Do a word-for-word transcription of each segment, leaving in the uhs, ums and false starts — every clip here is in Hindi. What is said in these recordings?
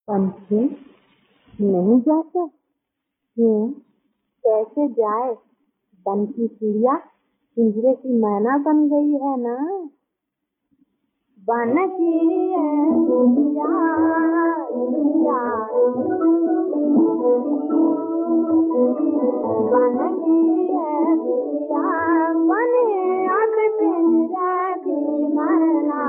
पंछी नहीं जाता? क्यों? कैसे जाए? बन की चिड़िया पिंजरे की मैना बन गई है ना। बन की चिड़िया चिड़िया बन की चिड़िया बने अब पिंजरे की मैना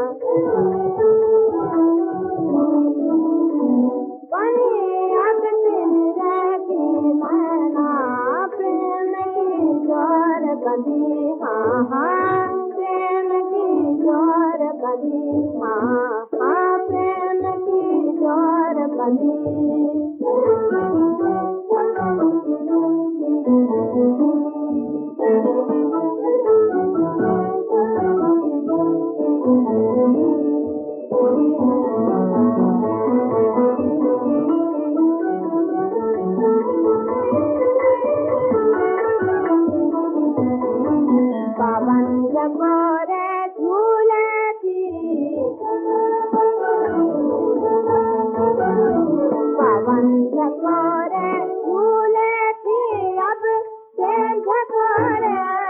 बने अब पिंजरे की मैना प्रेम की डोर बंधी हाँ हाँ प्रेम की डोर बंधी हाँ हाँ प्रेम की डोर बंधी। पवन जगोरे झूले थी पवन जगोरे झूले थी अब से झकोरे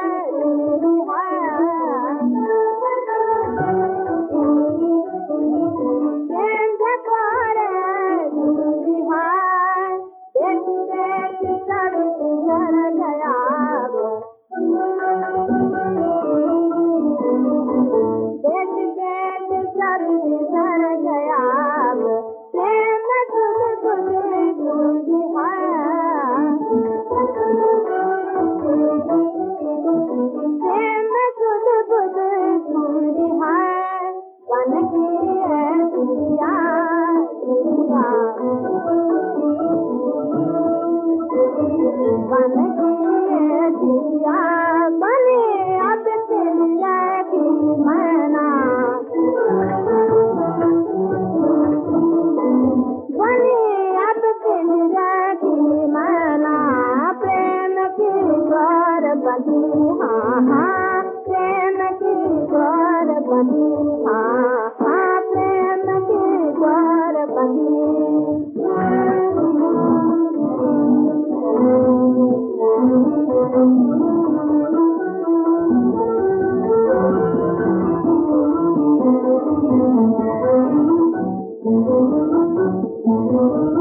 हाँ हाँ प्रेम की डोर बंधी हाँ हाँ प्रेम की डोर बंधी।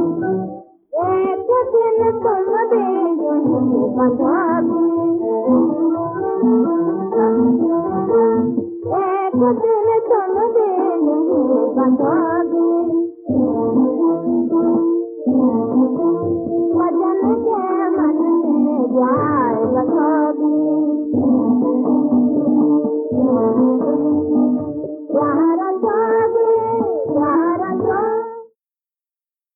एक दिन तुम भी बंधा